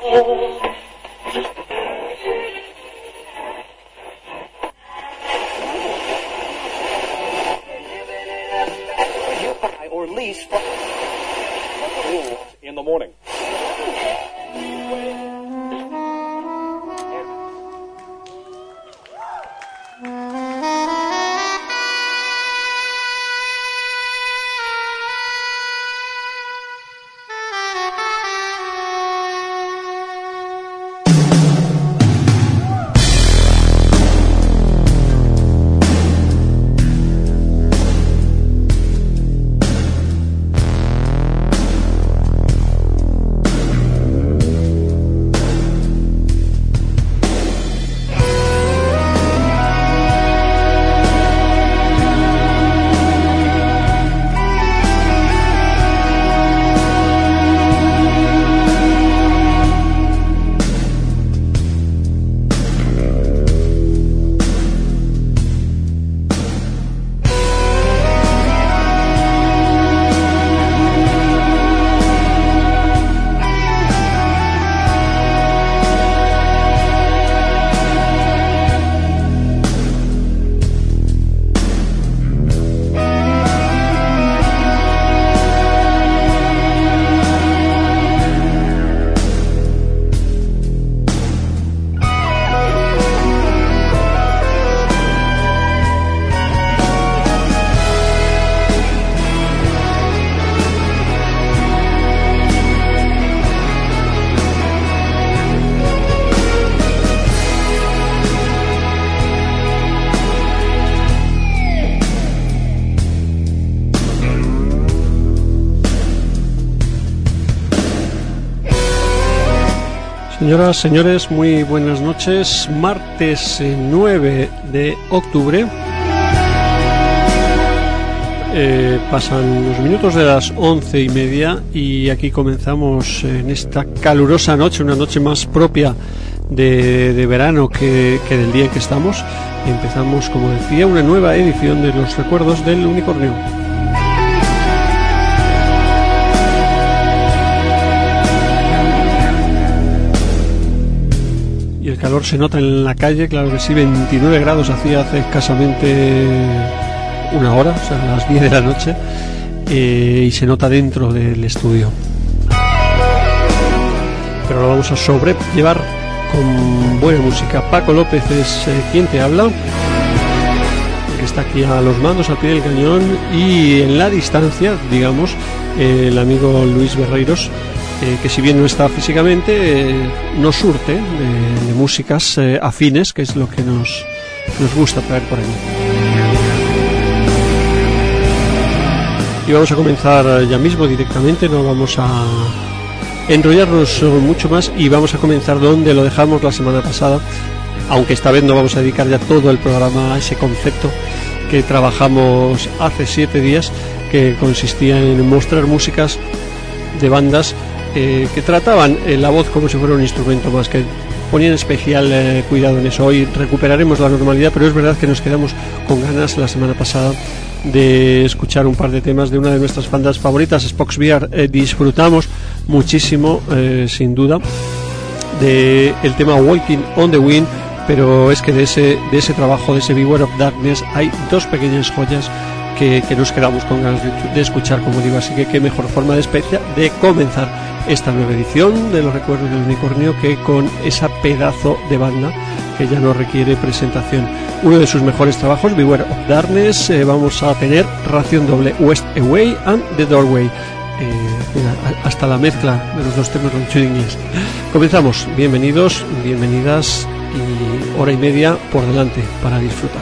Or lease in the morning. Señoras, señores, muy buenas noches. Martes 9 de octubre. Pasan los minutos de las 11:30 y aquí comenzamos en esta calurosa noche, una noche más propia de verano que del día en que estamos. Empezamos, como decía, una nueva edición de los recuerdos del unicornio. Y el calor se nota en la calle, claro que sí, 29 grados hacía hace escasamente una hora, o sea, a las 10 de la noche, y se nota dentro del estudio. Pero lo vamos a sobrellevar con buena música. Paco López es quien te habla, que está aquí a los mandos, al pie del cañón, y en la distancia, digamos, el amigo Luis Berreiros, que si bien no está físicamente, nos surte de músicas afines, que es lo que nos gusta traer por aquí. Y vamos a comenzar ya mismo directamente, no vamos a enrollarnos mucho más y vamos a comenzar donde lo dejamos la semana pasada, aunque esta vez no vamos a dedicar ya todo el programa a ese concepto que trabajamos hace 7 días, que consistía en mostrar músicas de bandas que trataban la voz como si fuera un instrumento más, que ponían especial cuidado en eso. Hoy recuperaremos la normalidad, pero es verdad que nos quedamos con ganas la semana pasada de escuchar un par de temas de una de nuestras bandas favoritas, Spock's Beard. Disfrutamos muchísimo, sin duda, de el tema Walking on the Wind, pero es que de ese trabajo, de ese Beware of Darkness, hay dos pequeñas joyas que nos quedamos con ganas de escuchar, como digo. Así que qué mejor forma de comenzar esta nueva edición de los recuerdos del unicornio que con esa pedazo de banda que ya no requiere presentación. Uno de sus mejores trabajos, Beware of Darkness. Vamos a tener ración doble, West Away and The Doorway. Mira, hasta la mezcla de los dos temas lo he dicho en inglés. Comenzamos. Bienvenidos, bienvenidas, y hora y media por delante para disfrutar.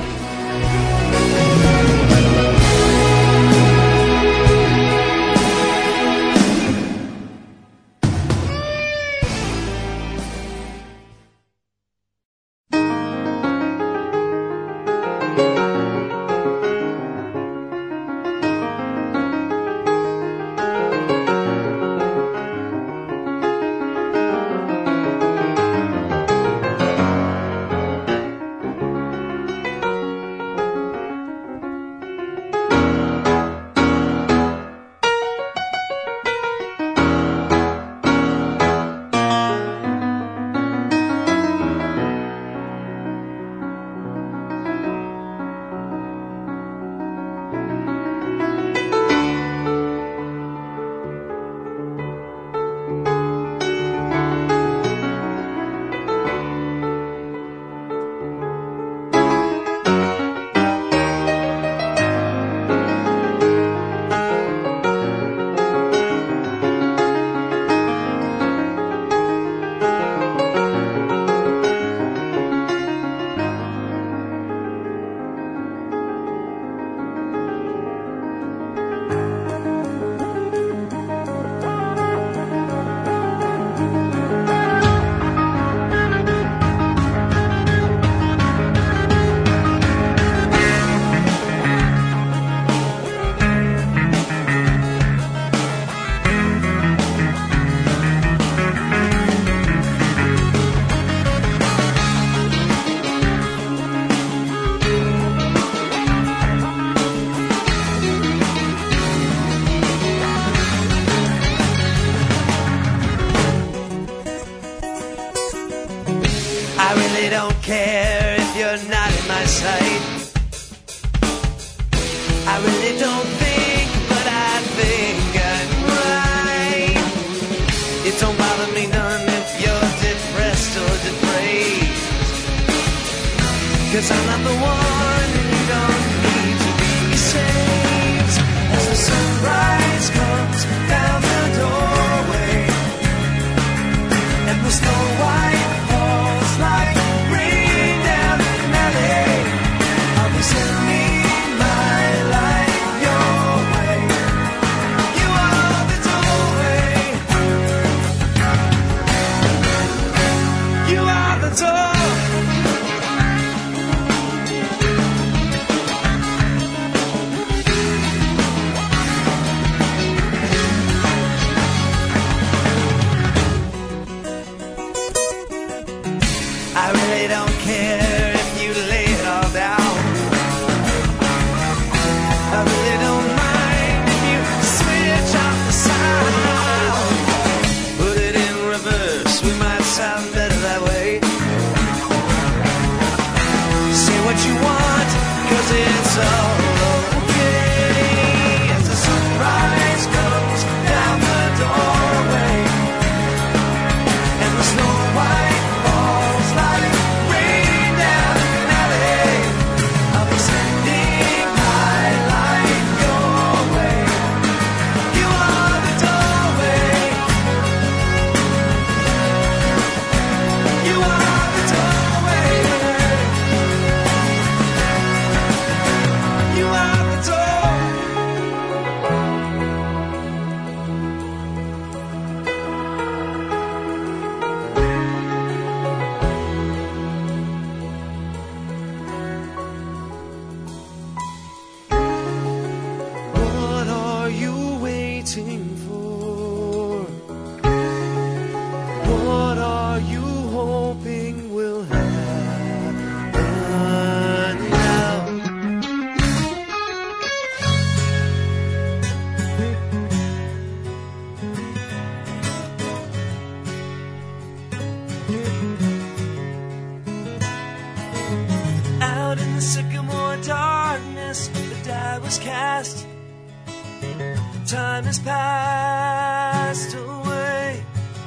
passed away,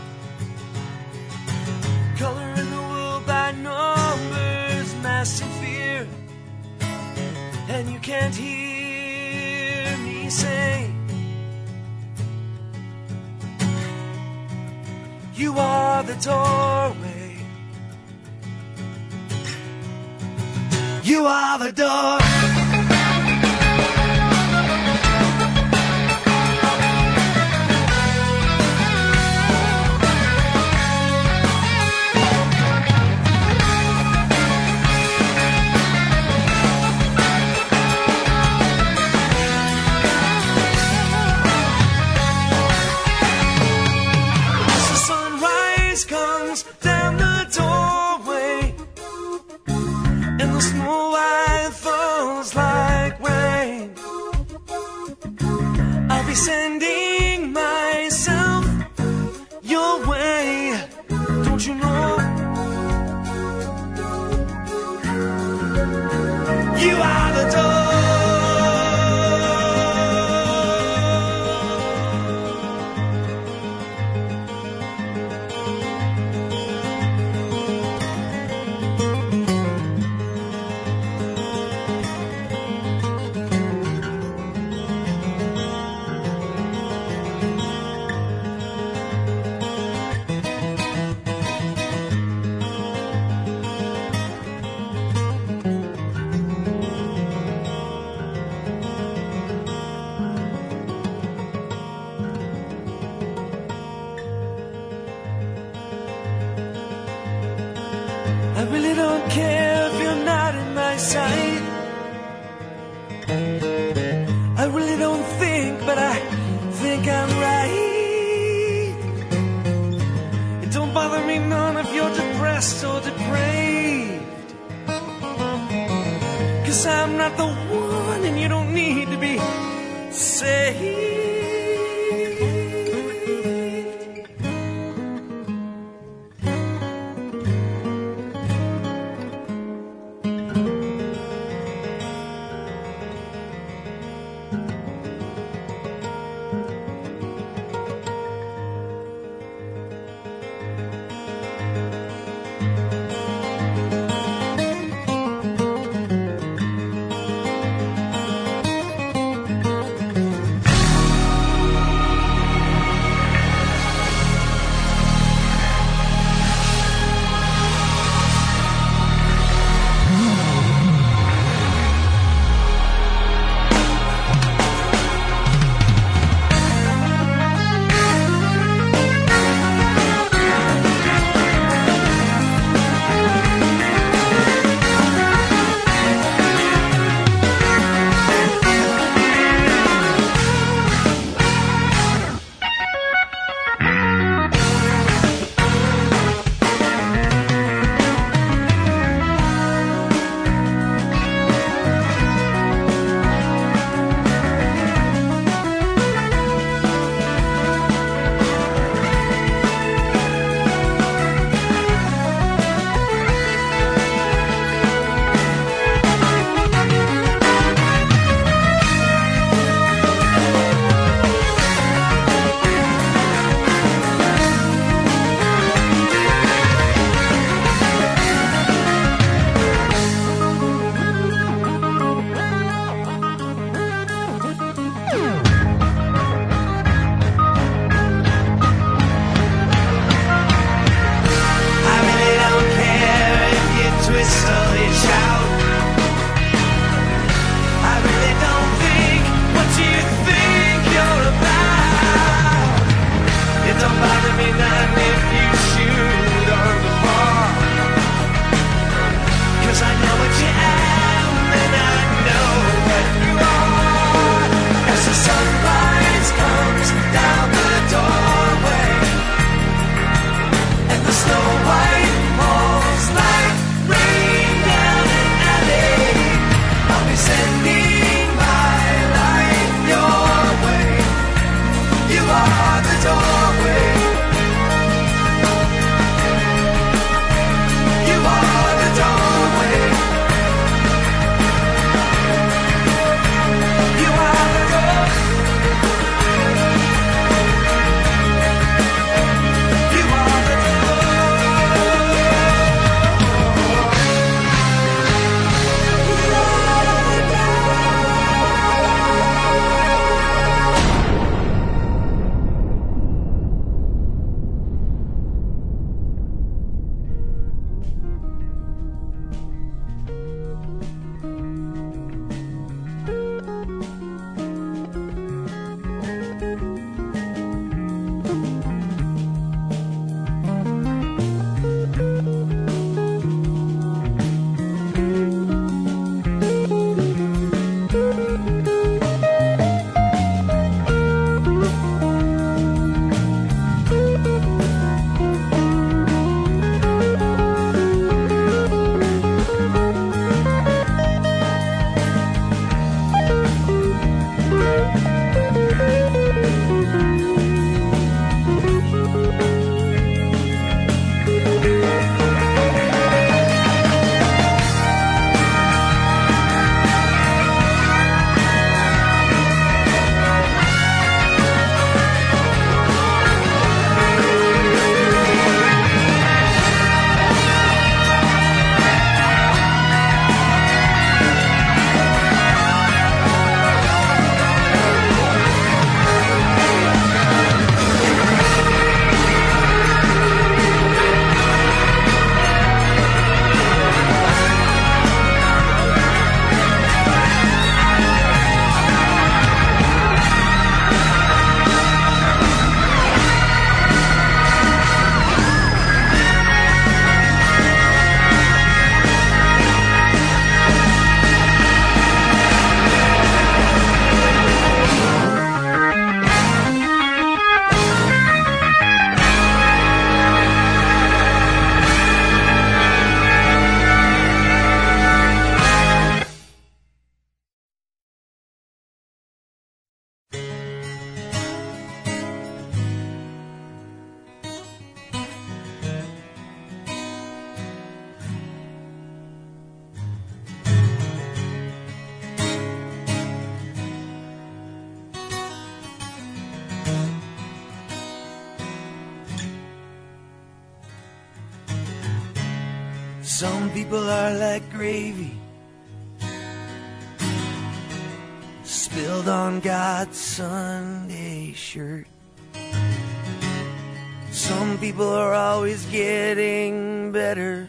coloring the world by numbers, mass and fear, and you can't hear me say, you are the doorway, you are the door. Down the doorway, and the snow white falls like rain. I'll be sending myself your way, don't you know? You are the door. I really don't care if you're not in my sight. I really don't think, but I think I'm right. It don't bother me none if you're depressed or depraved, 'cause I'm not the one and you don't need to be saved. Some people are like gravy spilled on God's Sunday shirt. Some people are always getting better.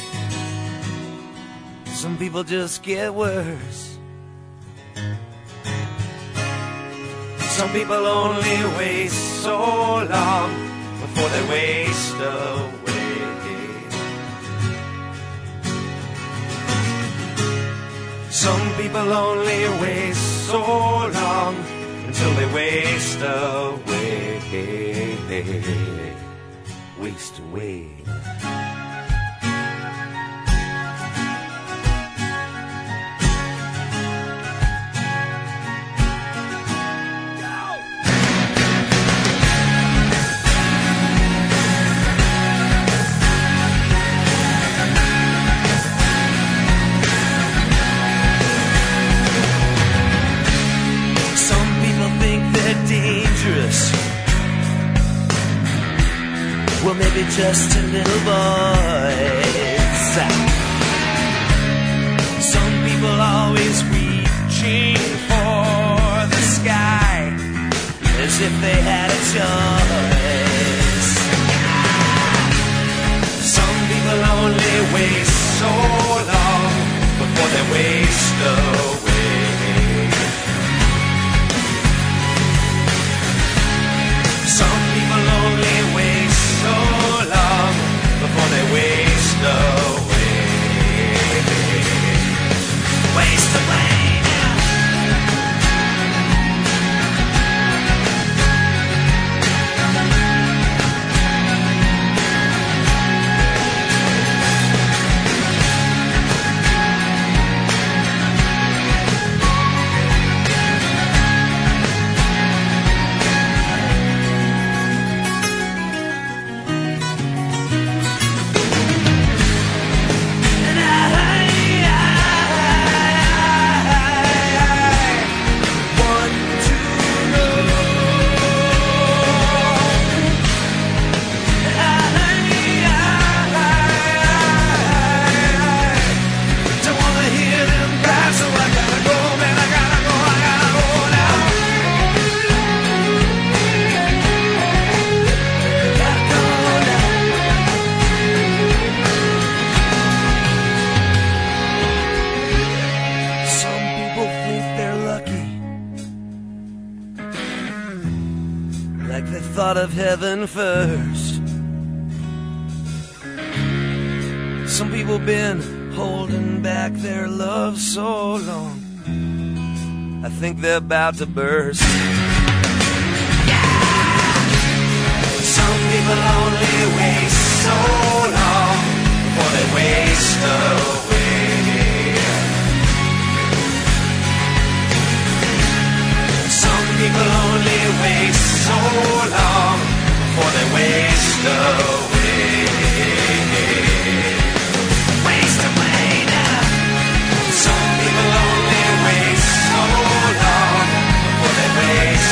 Some people just get worse. Some people only waste so long before they waste away. Some people only waste so long until they waste away. Waste away. Well, maybe just a little boys. Some people always reaching for the sky as if they had a choice. Some people only waste so long before they waste away. Some people only waste so long before they waste away. Waste away now. Thought of heaven first. Some people been holding back their love so long, I think they're about to burst. Yeah! Some people only waste so long before they waste away. Some people only waste so long before they waste away. Waste away now. Some people only waste so long before they waste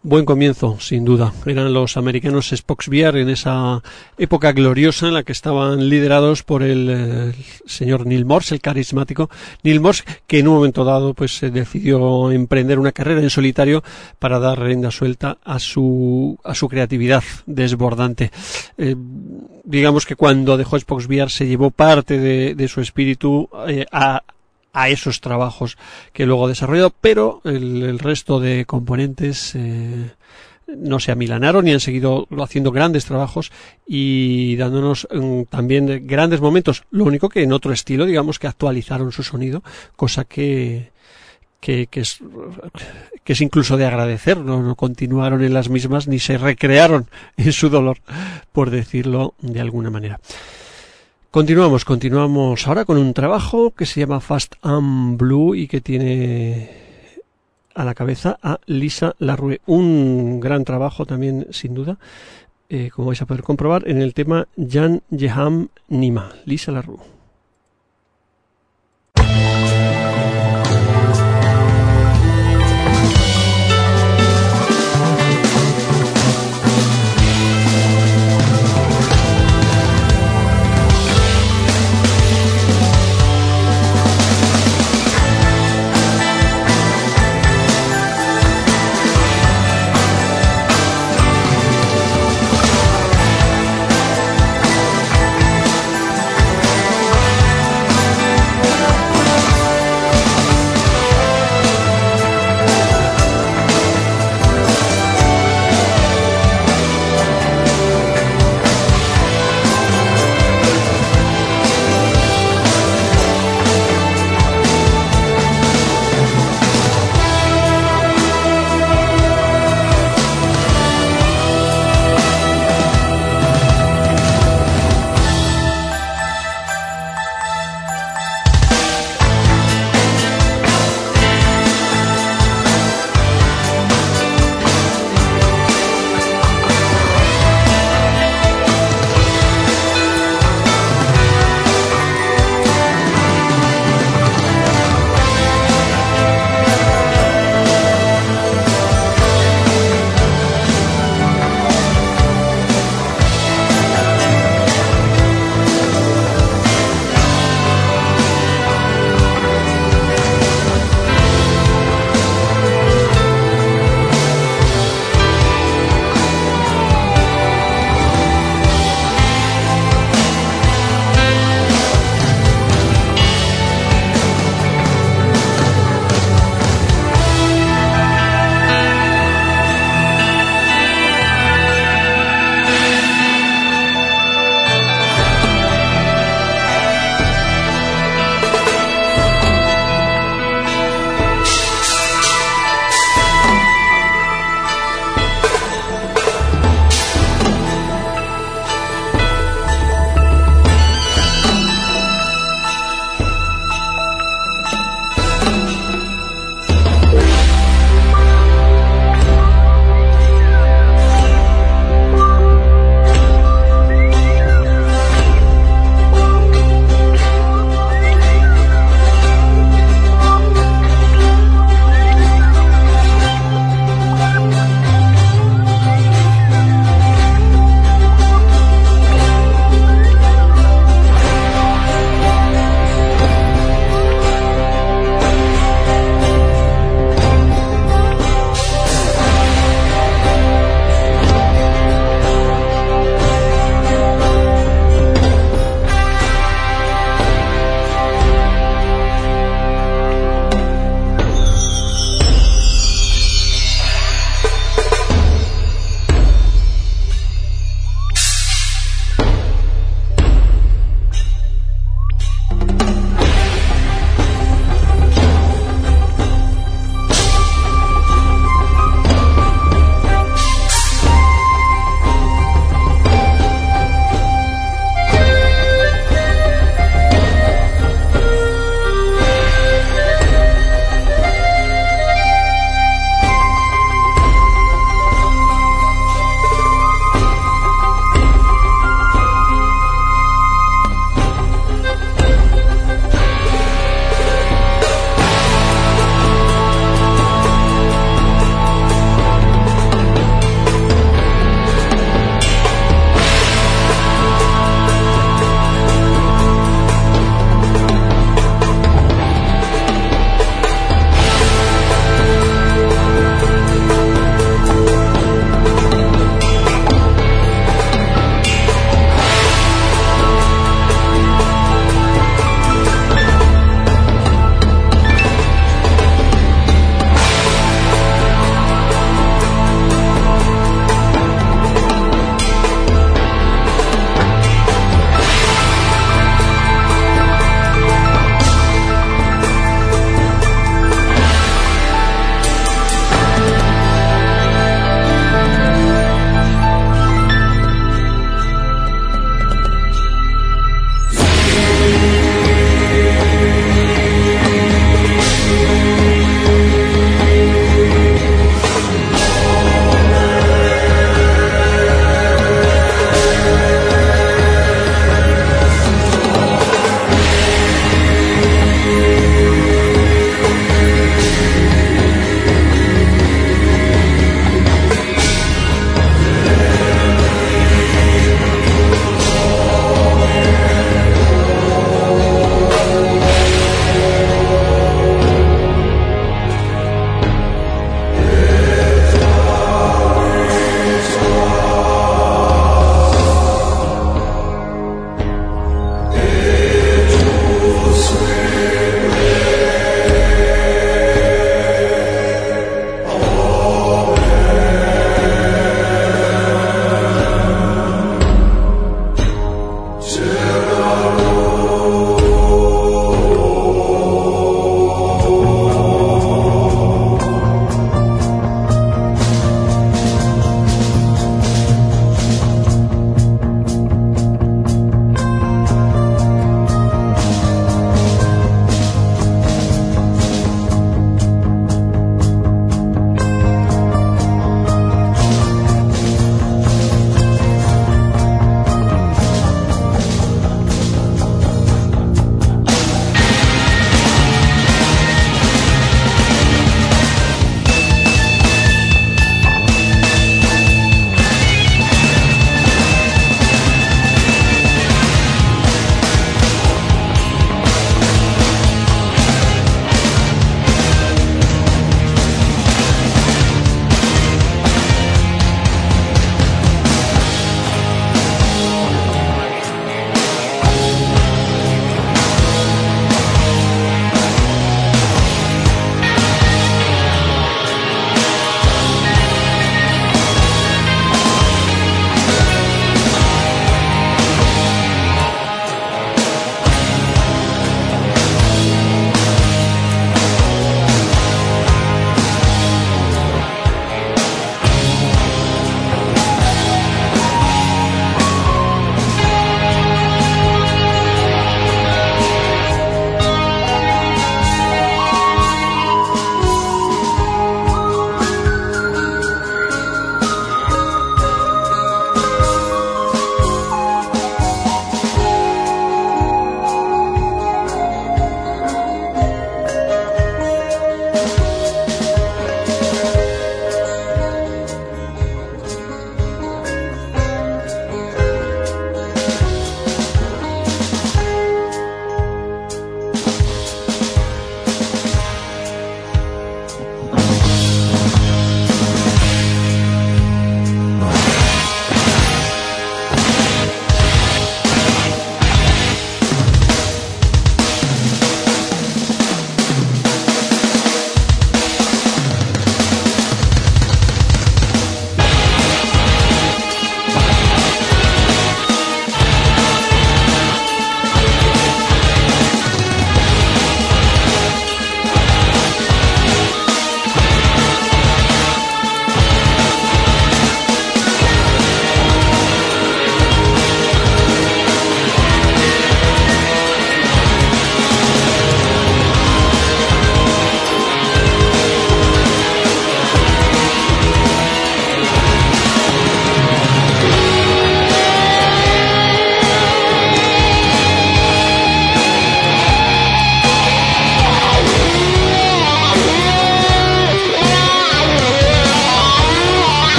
Buen comienzo, sin duda. Eran los americanos Spock's Beer en esa época gloriosa en la que estaban liderados por el señor Neil Morse, el carismático Neil Morse, que en un momento dado pues decidió emprender una carrera en solitario para dar rienda suelta a su creatividad desbordante. Digamos que cuando dejó Spock's Beer se llevó parte de su espíritu a esos trabajos que luego desarrolló, pero el resto de componentes no se amilanaron y han seguido haciendo grandes trabajos y dándonos también grandes momentos. Lo único que en otro estilo, digamos que actualizaron su sonido, cosa que es incluso de agradecer. No continuaron en las mismas ni se recrearon en su dolor, por decirlo de alguna manera. Continuamos ahora con un trabajo que se llama Fast and Blue y que tiene a la cabeza a Lisa LaRue. Un gran trabajo también, sin duda, como vais a poder comprobar, en el tema Jan Jeham Nima, Lisa LaRue. Fast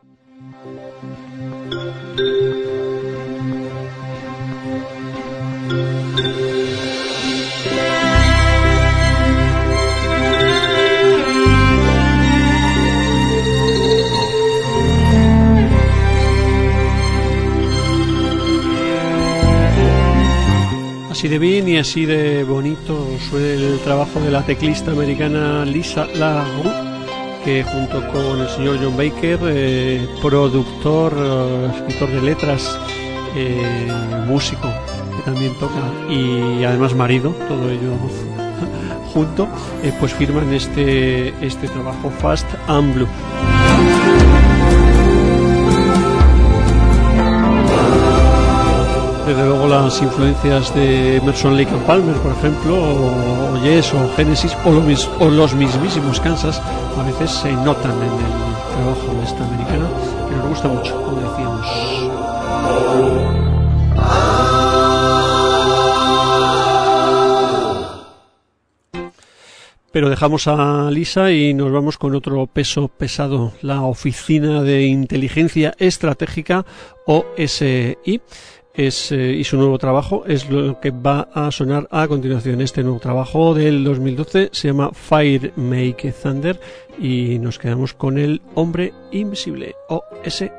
Así de bien y así de bonito fue el trabajo de la teclista americana Lisa LaRue, que junto con el señor John Baker, productor, escritor de letras, músico que también toca y además marido, todo ello junto, pues firman este trabajo Fast and Blue. Desde luego las influencias de Emerson, Lake and Palmer, por ejemplo, o Yes o Genesis o los mismísimos Kansas a veces se notan en el trabajo de esta americana, que nos gusta mucho, como decíamos. Pero dejamos a Lisa y nos vamos con otro peso pesado, la Oficina de Inteligencia Estratégica, OSI. Y su nuevo trabajo es lo que va a sonar a continuación. Este nuevo trabajo del 2012 se llama Fire Make Thunder y nos quedamos con el Hombre Invisible, OSI.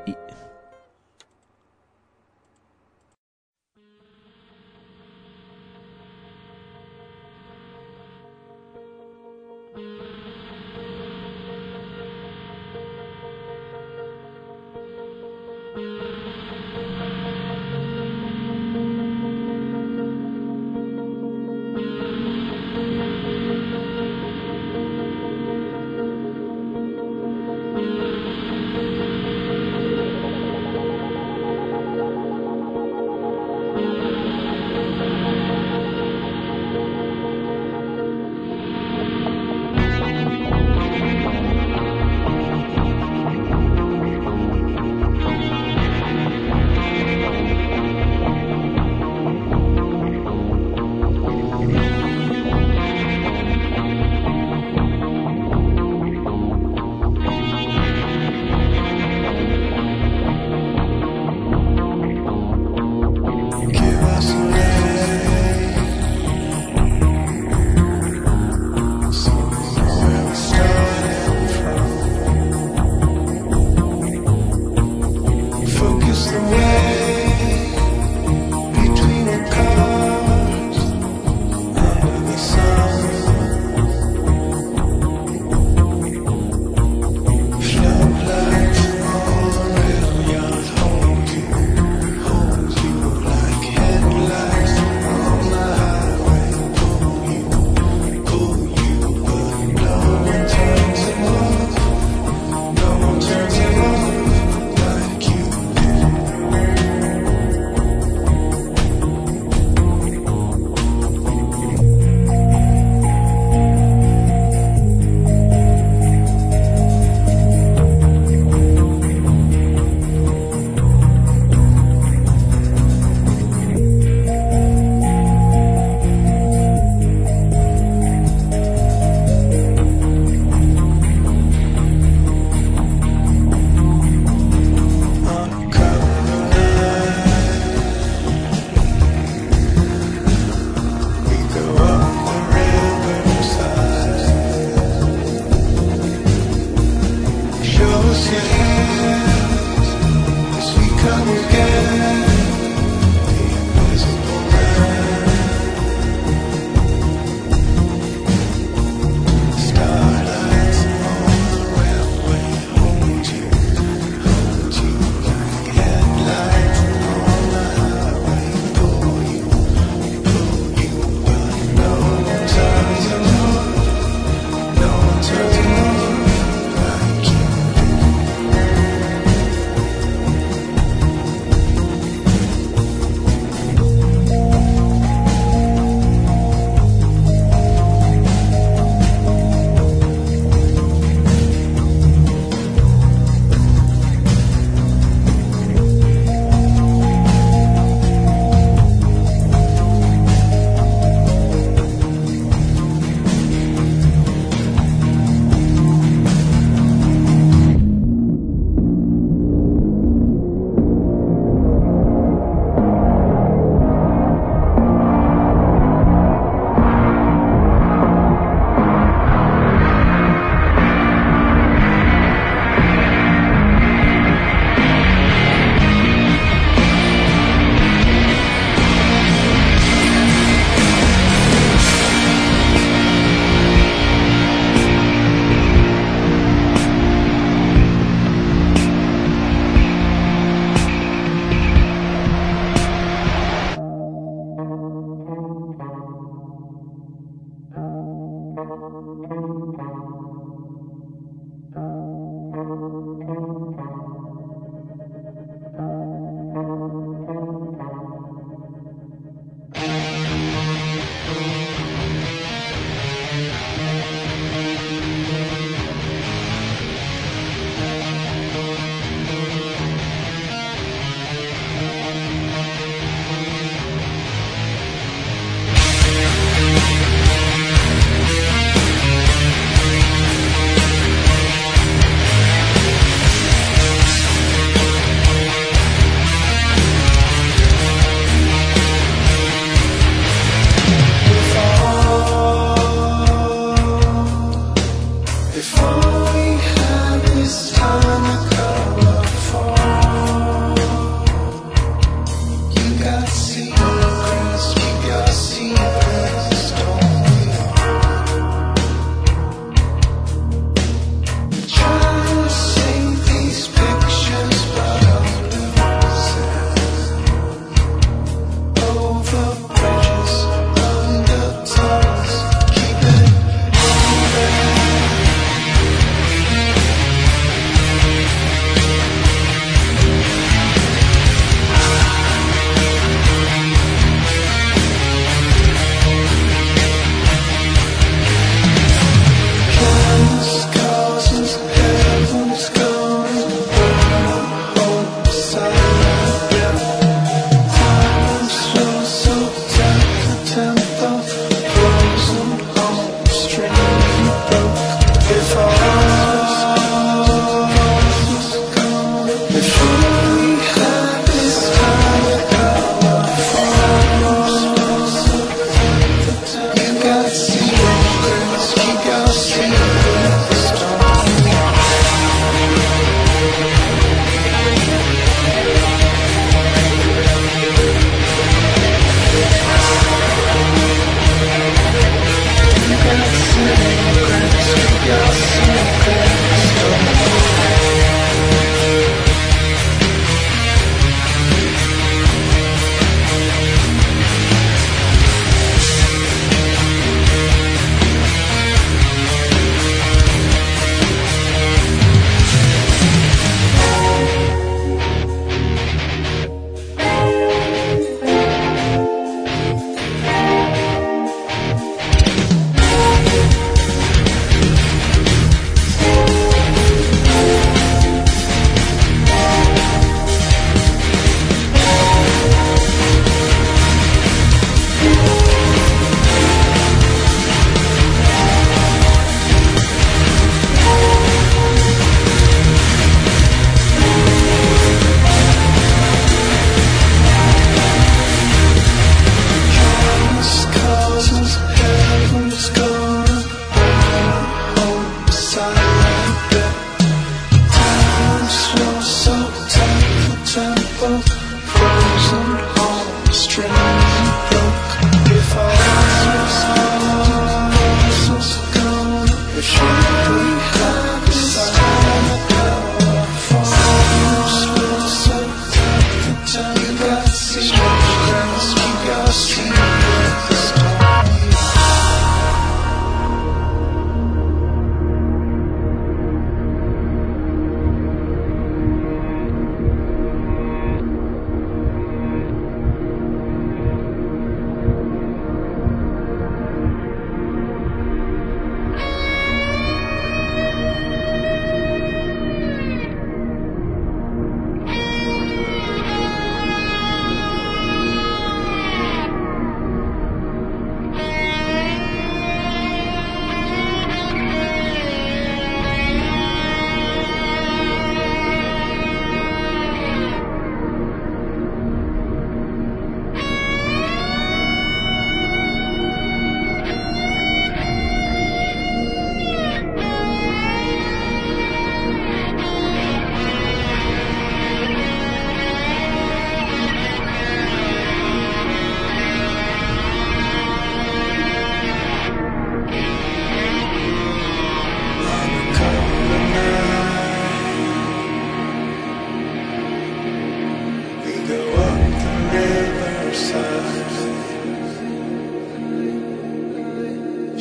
Show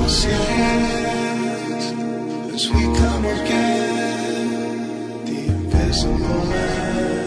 see it as we come again, the invisible man.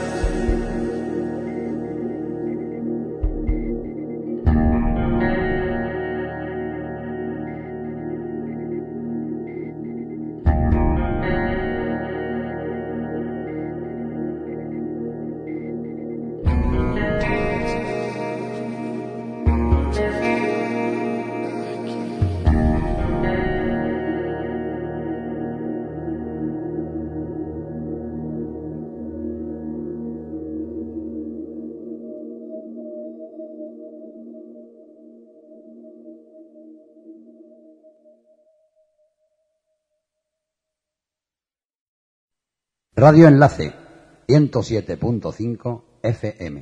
Radio Enlace 107.5 FM.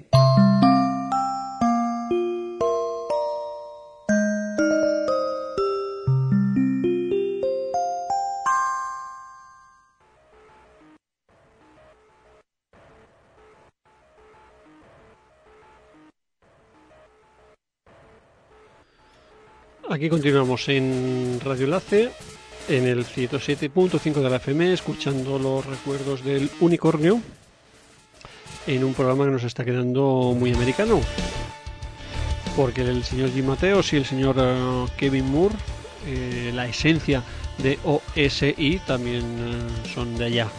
Aquí continuamos en Radio Enlace, en el 107.5 de la FM, escuchando los recuerdos del unicornio, en un programa que nos está quedando muy americano, porque el señor Jim Mateos y el señor Kevin Moore, la esencia de OSI, también son de allá.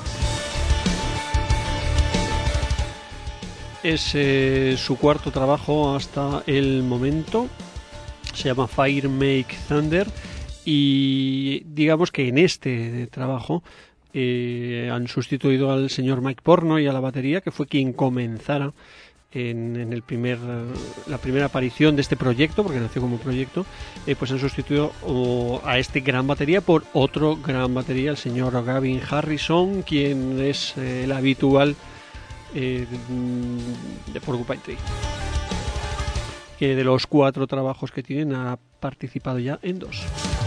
Es su cuarto trabajo hasta el momento, se llama Fire Make Thunder. Y digamos que en este trabajo han sustituido al señor Mike Pornoy a la batería, que fue quien comenzara en el la primera aparición de este proyecto, porque nació como proyecto. Pues han sustituido a este gran batería por otro gran batería, el señor Gavin Harrison, quien es el habitual de Porcupine Tree, que de los 4 trabajos que tienen ha participado ya en 2.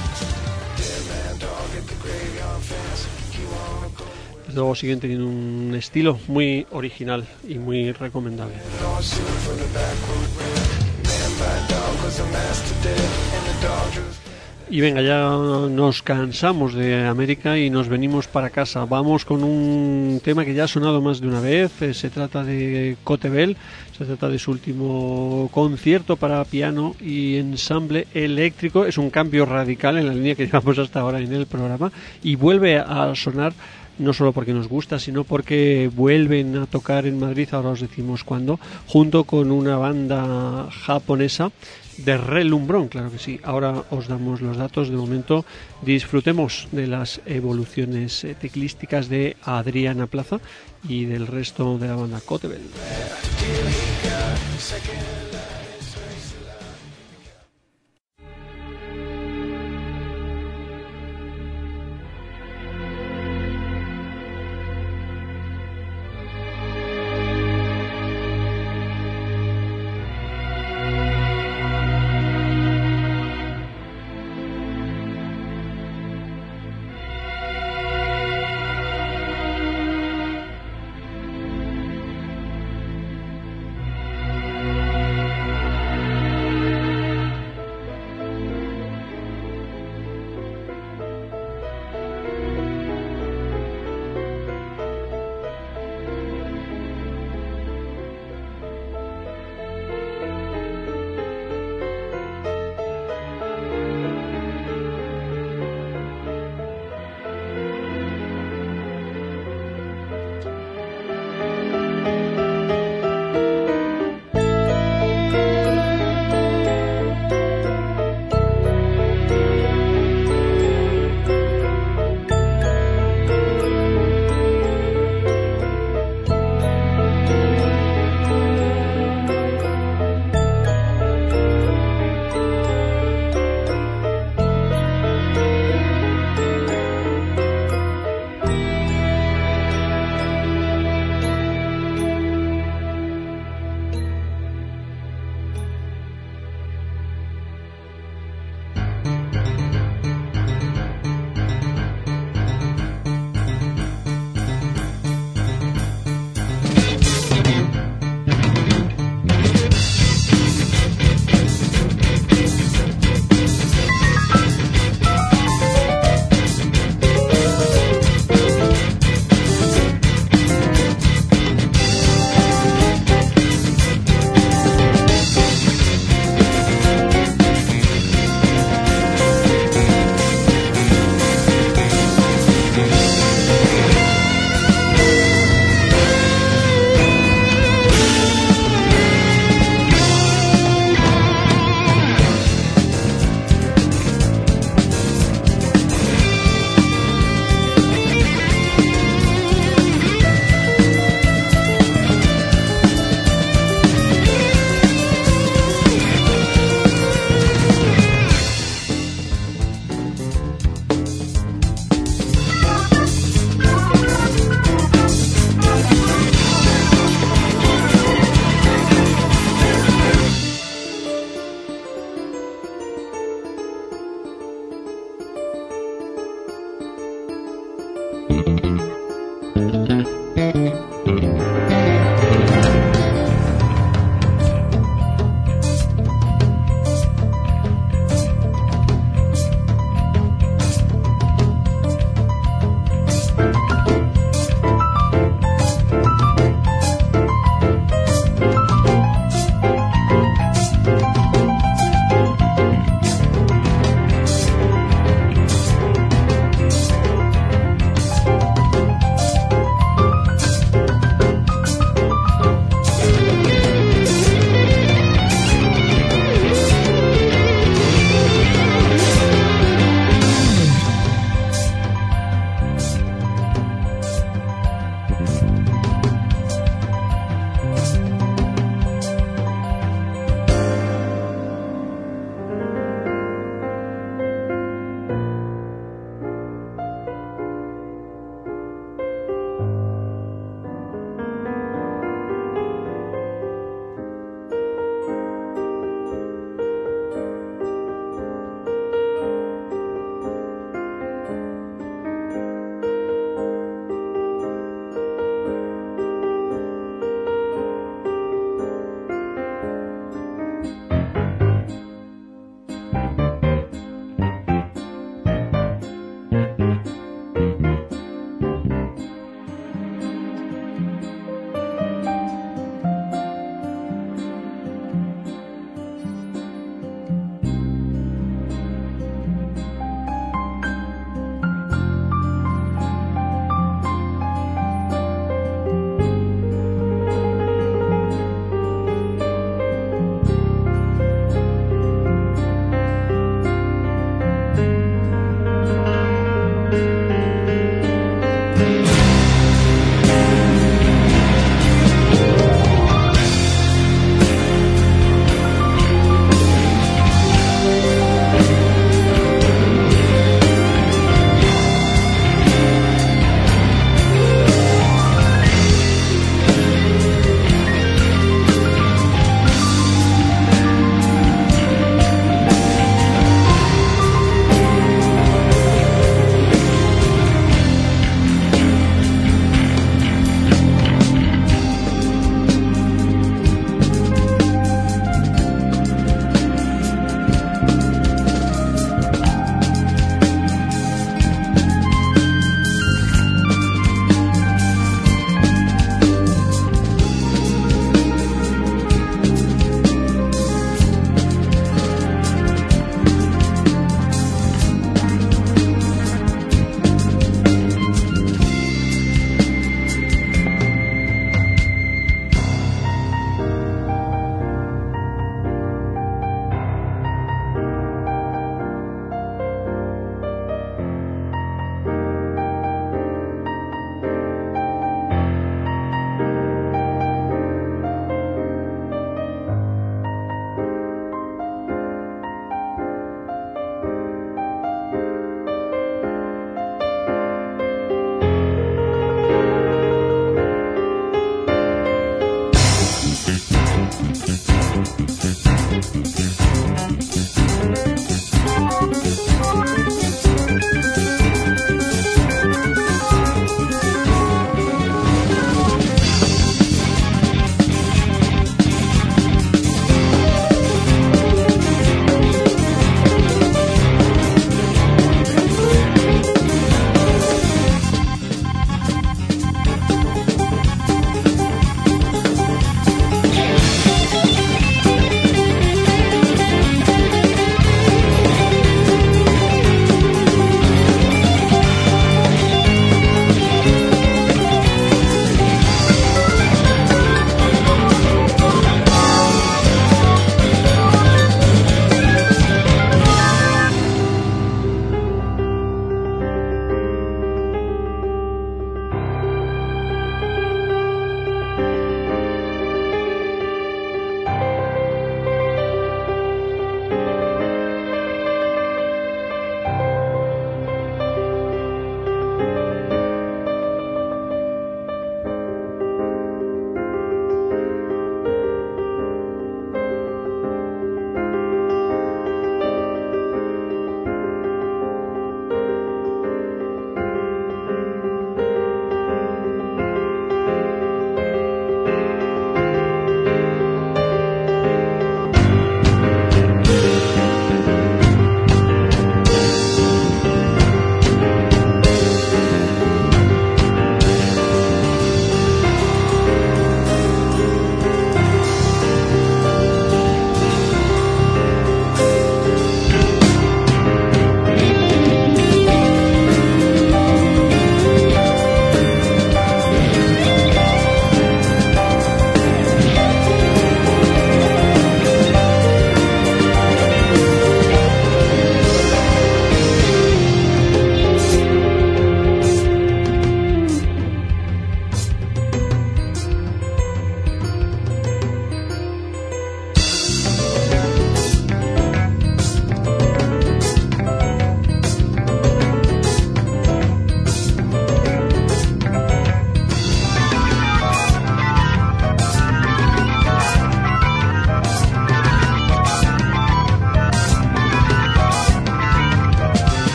Luego siguen teniendo un estilo muy original y muy recomendable. Y venga, ya nos cansamos de América y nos venimos para casa. Vamos con un tema que ya ha sonado más de una vez. Se trata de Cotebel, se trata de su último concierto para piano y ensamble eléctrico. Es un cambio radical en la línea que llevamos hasta ahora en el programa y vuelve a sonar, no solo porque nos gusta, sino porque vuelven a tocar en Madrid, ahora os decimos cuándo, junto con una banda japonesa de relumbrón, claro que sí. Ahora os damos los datos. De momento disfrutemos de las evoluciones teclísticas de Adriana Plaza y del resto de la banda Cotebel.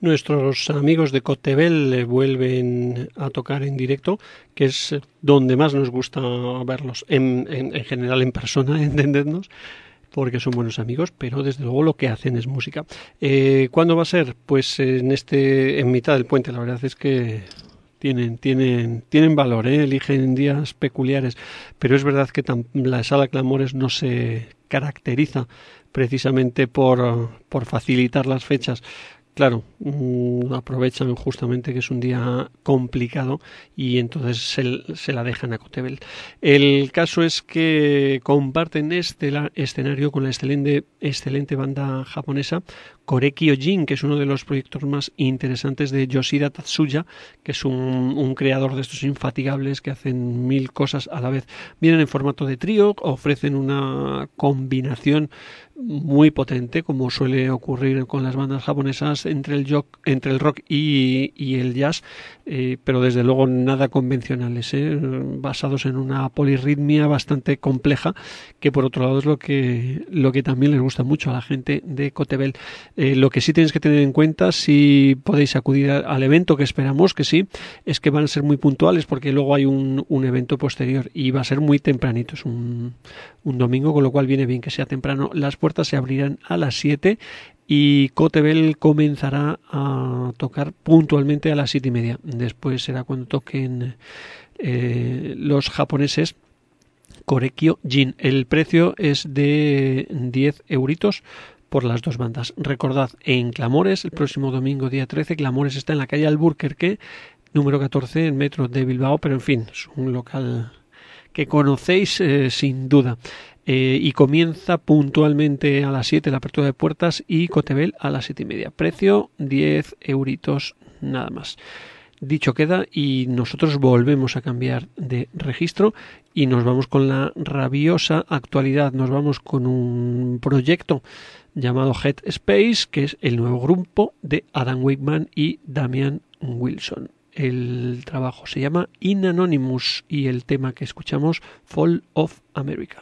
Nuestros amigos de Cotebel vuelven a tocar en directo, que es donde más nos gusta verlos, en general en persona, entendednos, porque son buenos amigos, pero desde luego lo que hacen es música. ¿Cuándo va a ser? Pues en mitad del puente. La verdad es que tienen valor, eligen días peculiares, pero es verdad que la Sala Clamores no se caracteriza precisamente por facilitar las fechas. Claro, aprovechan justamente que es un día complicado y entonces se la dejan a Cotebel. El caso es que comparten escenario con la excelente banda japonesa Korekiyo Jin, que es uno de los proyectos más interesantes de Yoshida Tatsuya, que es un creador de estos infatigables que hacen 1000 cosas a la vez. Vienen en formato de trío, ofrecen una combinación muy potente, como suele ocurrir con las bandas japonesas, entre el rock y el jazz, pero desde luego nada convencionales, basados en una polirritmia bastante compleja, que por otro lado es lo que también les gusta mucho a la gente de Cotebel. Lo que sí tenéis que tener en cuenta, si podéis acudir al evento, que esperamos que sí, es que van a ser muy puntuales, porque luego hay un evento posterior y va a ser muy tempranito, es un domingo, con lo cual viene bien que sea temprano. Las puertas se abrirán a las 7 y Cotebel comenzará a tocar puntualmente a las 7:30. Después será cuando toquen los japoneses Korekiyo Jin. El precio es de 10 euritos por las dos bandas. Recordad, en Clamores, el próximo domingo día 13, Clamores está en la calle Alburquerque, número 14, en metro de Bilbao, pero en fin, es un local que conocéis sin duda. Y comienza puntualmente a las 7 la apertura de puertas y Cotebel a las 7:30. Precio 10 euritos nada más. Dicho queda y nosotros volvemos a cambiar de registro y nos vamos con la rabiosa actualidad. Nos vamos con un proyecto llamado Headspace, que es el nuevo grupo de Adam Wakeman y Damian Wilson. El trabajo se llama In Anonymous y el tema que escuchamos, Fall of America.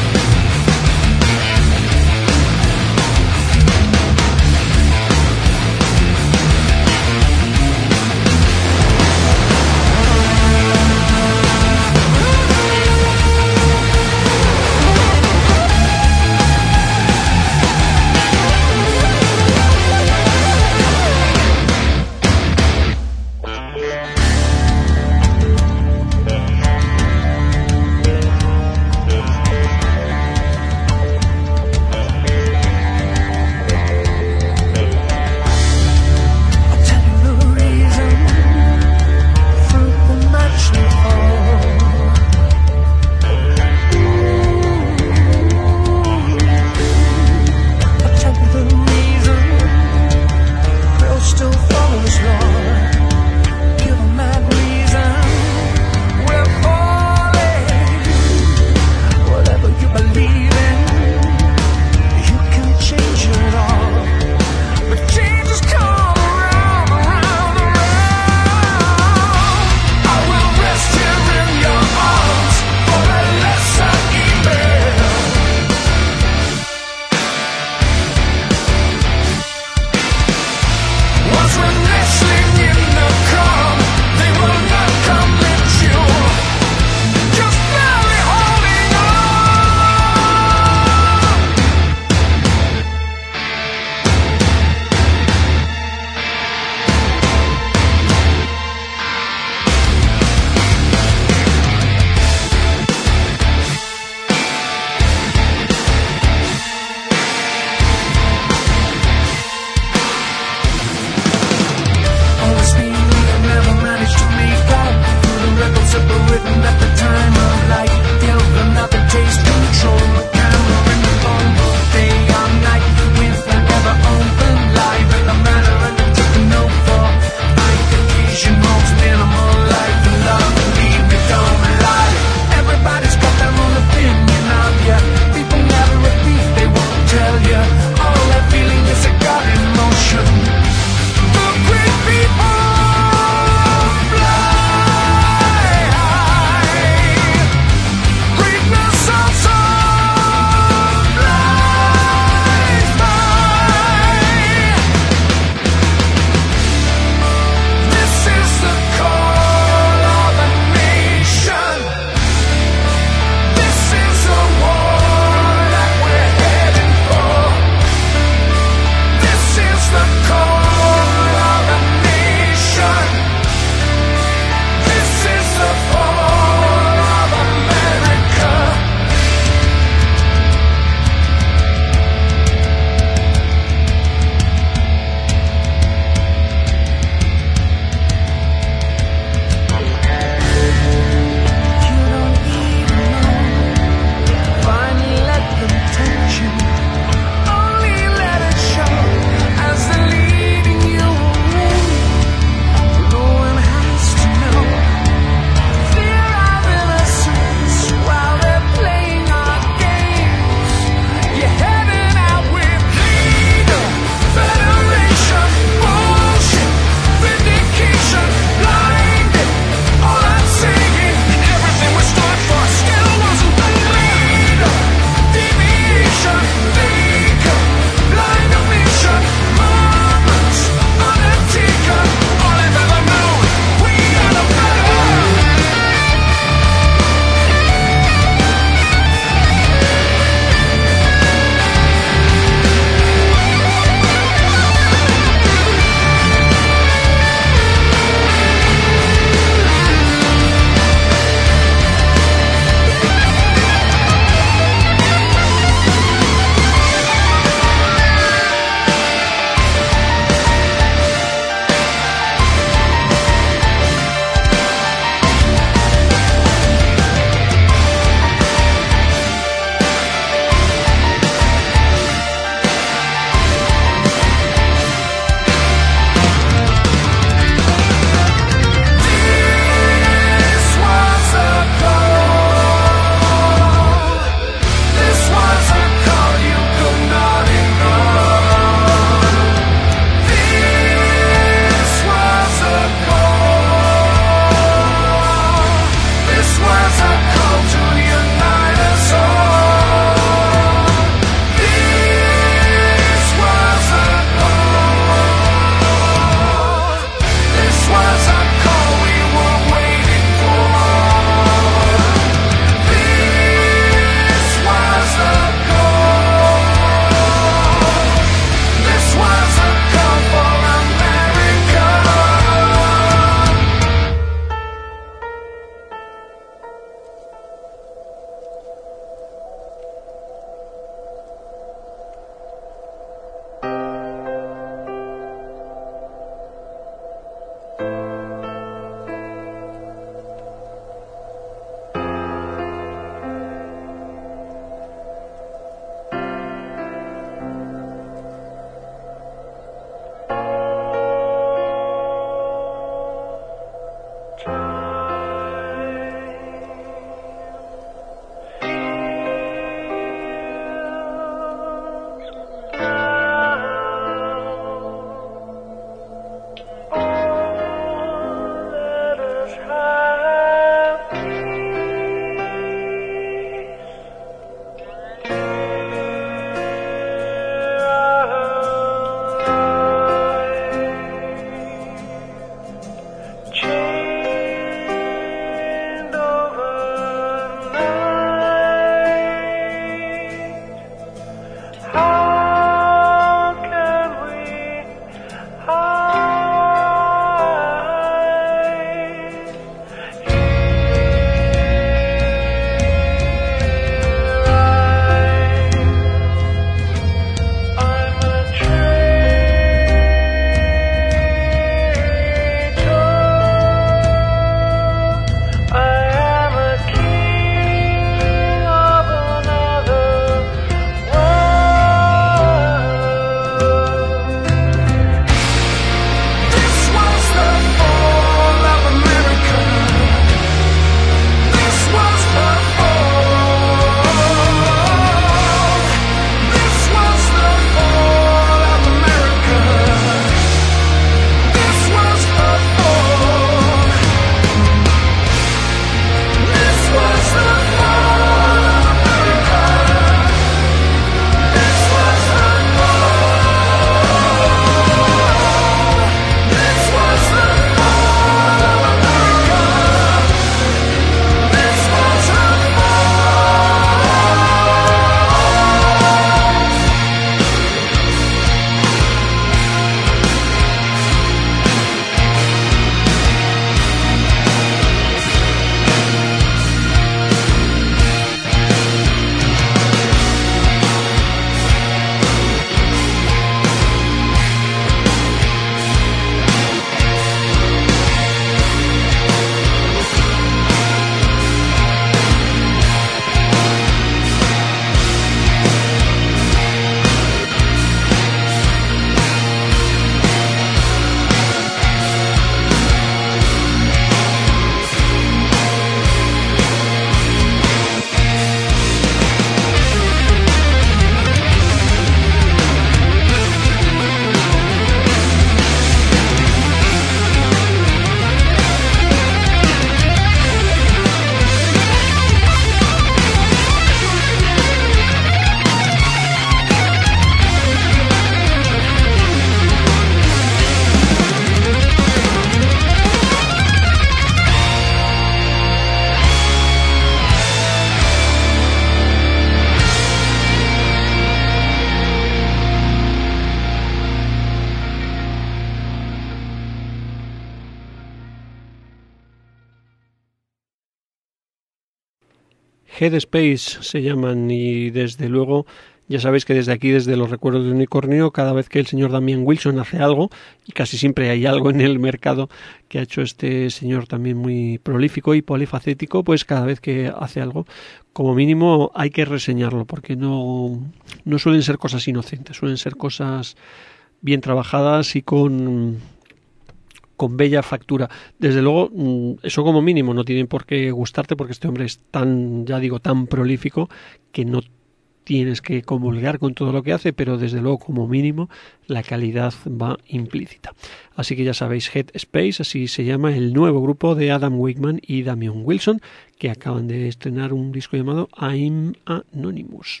Headspace se llaman, y desde luego ya sabéis que desde aquí, desde los recuerdos de Unicornio, cada vez que el señor Damien Wilson hace algo, y casi siempre hay algo en el mercado que ha hecho este señor también muy prolífico y polifacético, pues cada vez que hace algo, como mínimo hay que reseñarlo, porque no suelen ser cosas inocentes, suelen ser cosas bien trabajadas y con bella factura. Desde luego, eso como mínimo no tiene por qué gustarte, porque este hombre es tan, ya digo, tan prolífico que no tienes que comulgar con todo lo que hace, pero desde luego como mínimo la calidad va implícita. Así que ya sabéis, Headspace, así se llama el nuevo grupo de Adam Wakeman y Damien Wilson, que acaban de estrenar un disco llamado I'm Anonymous.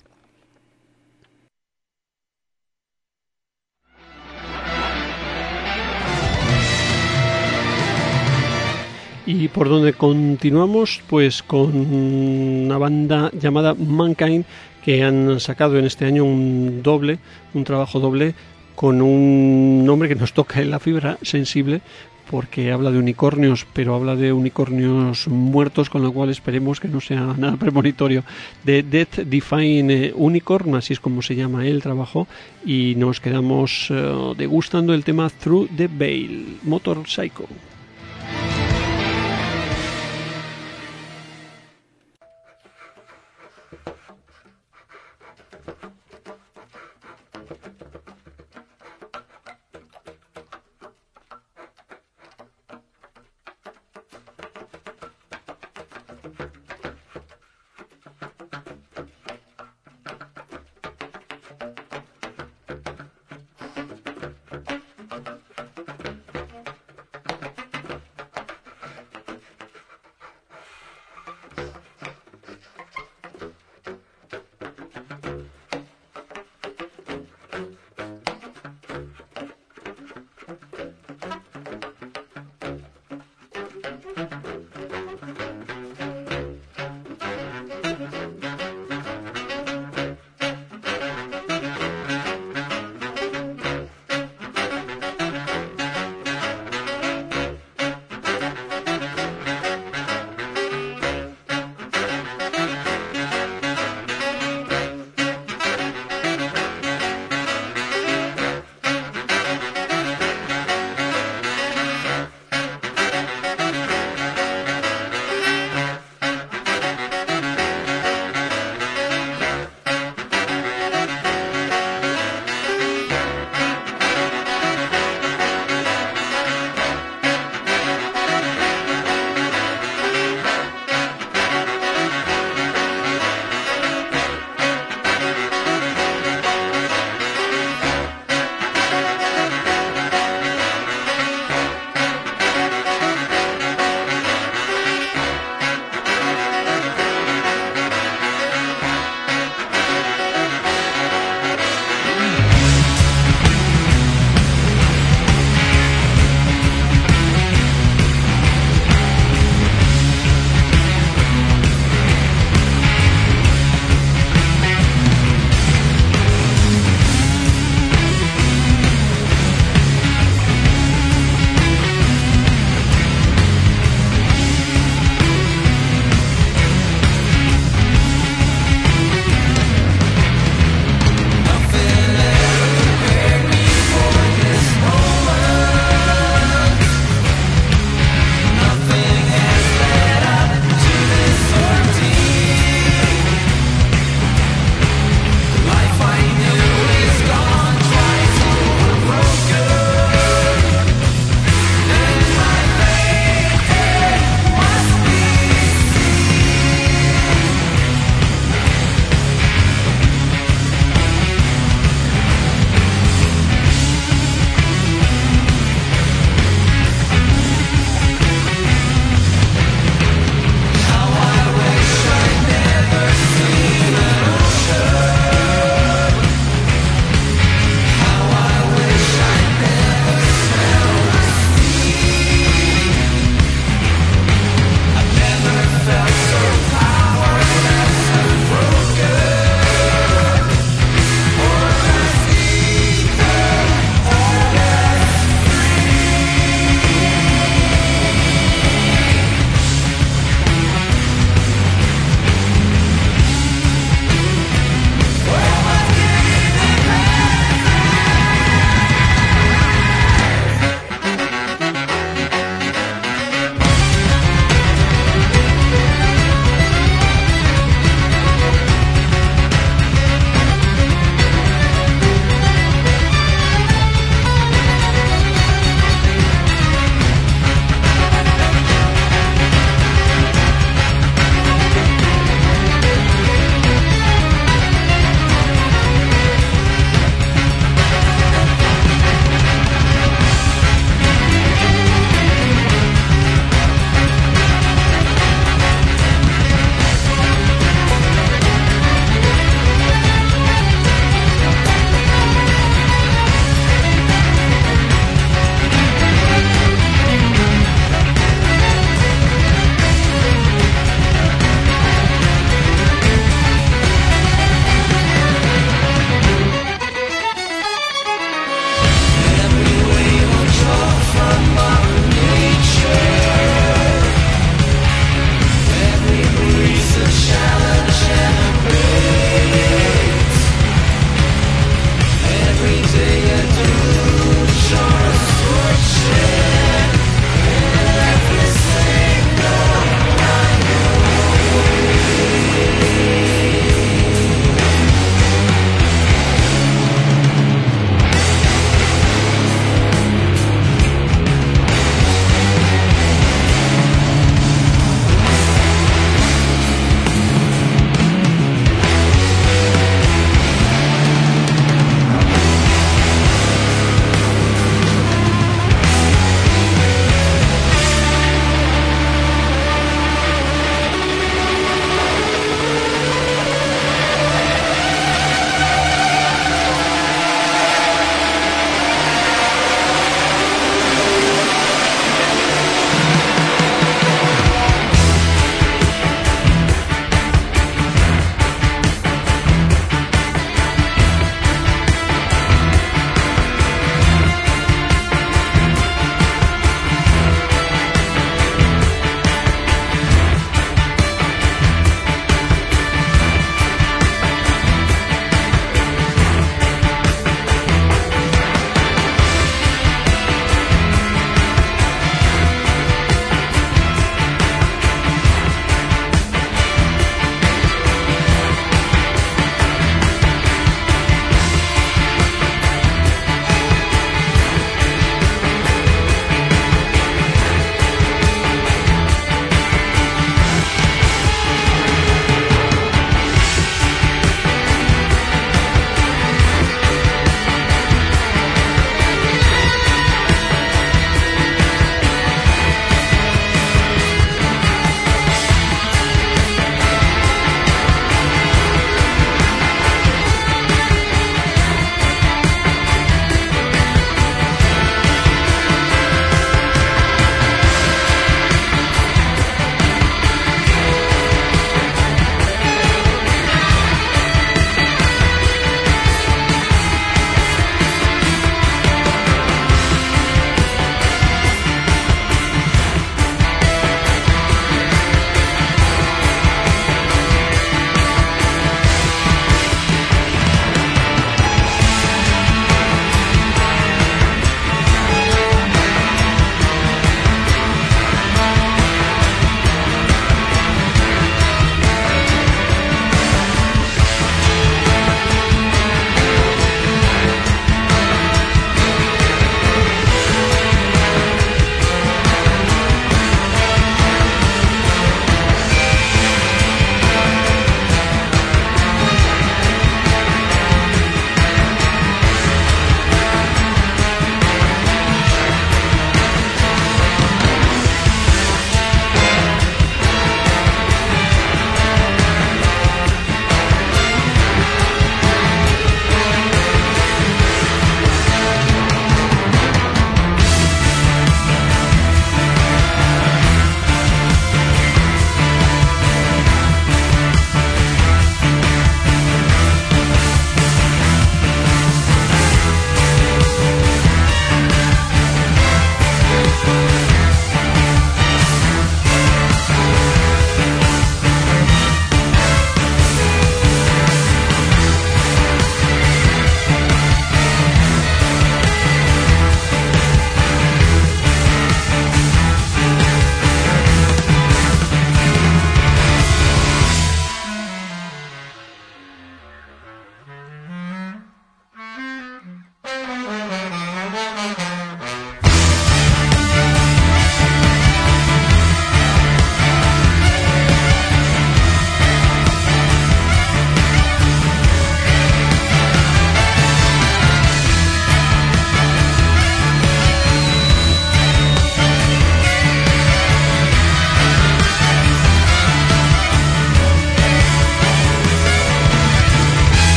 ¿Y por donde continuamos? Pues con una banda llamada Mankind, que han sacado en este año un trabajo doble, con un nombre que nos toca en la fibra sensible, porque habla de unicornios, pero habla de unicornios muertos, con lo cual esperemos que no sea nada premonitorio. De Death Defying Unicorn, así es como se llama el trabajo, y nos quedamos degustando el tema Through the Veil, Motor Psycho.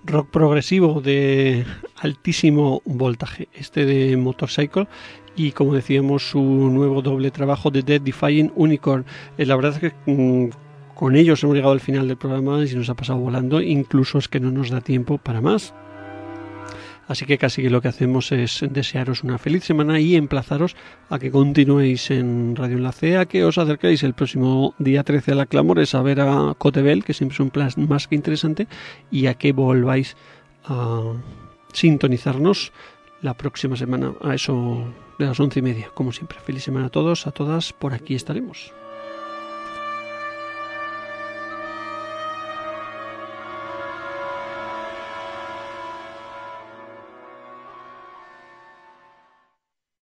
rock progresivo de altísimo voltaje, este de Motorcycle, y como decíamos, su nuevo doble trabajo de Death Defying Unicorn. La verdad es que con ellos hemos llegado al final del programa y se nos ha pasado volando, incluso es que no nos da tiempo para más. Así que casi lo que hacemos es desearos una feliz semana y emplazaros a que continuéis en Radio Enlace, a que os acerquéis el próximo día 13 a la Clamores a ver a Cotebel, que siempre es un plan más que interesante, y a que volváis a sintonizarnos la próxima semana a eso de las 11:30, como siempre. Feliz semana a todos, a todas, por aquí estaremos.